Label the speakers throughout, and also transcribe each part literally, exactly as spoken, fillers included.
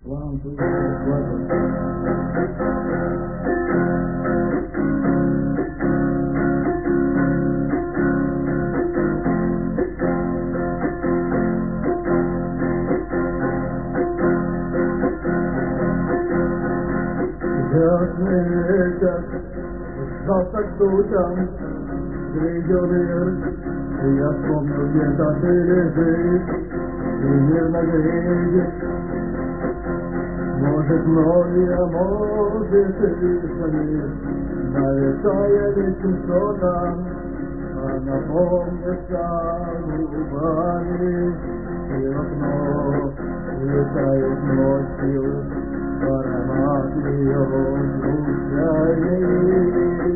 Speaker 1: One, two, three, four. Jasmine, завтра утром грядет мир, и я вспомню, где-то ты лежишь, и мирно грезишь. Может, мной, а может, и самим, нависая вечным сотом, а напомнится губами, и в окно летает ночью аромат ее звучаний.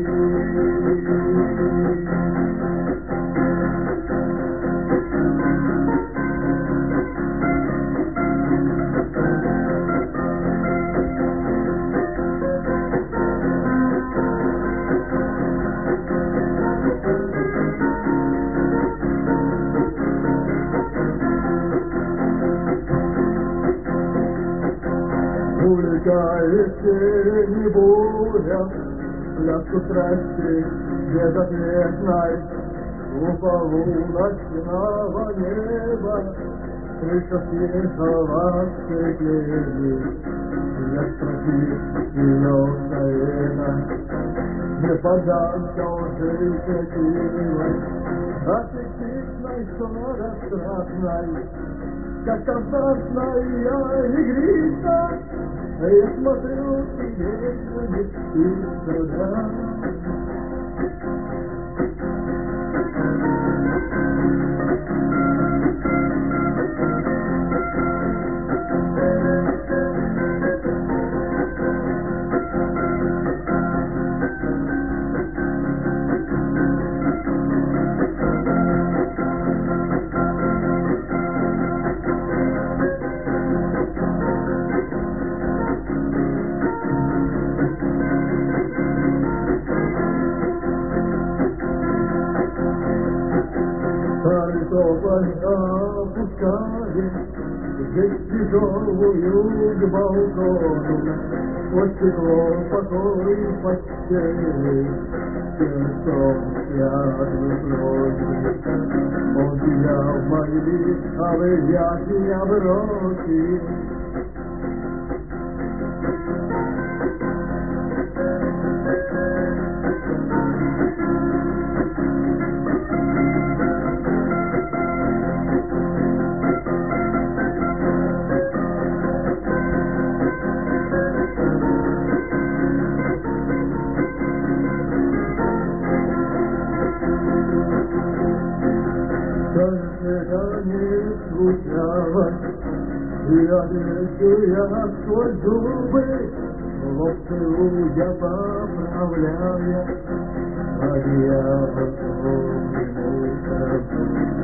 Speaker 1: Улетает тень и буря, пляску страсти безответной, у полуночного неба крыша тихого сцеплений. Я спросил ее совета, не поддался он светилой, аппетитной, ссора страстной, как опасная игрица. Я смотрю тебе и сюда. Тополь опускает здесь тяжелую к балкону, сквозь стекло покой постели, сердцом связаны просьбы. Он тебя в мои объятия бросит. Это не случалось, и отвечу я сквозь зубы, лоб целуя, поправляя, одеяло своему сердцу.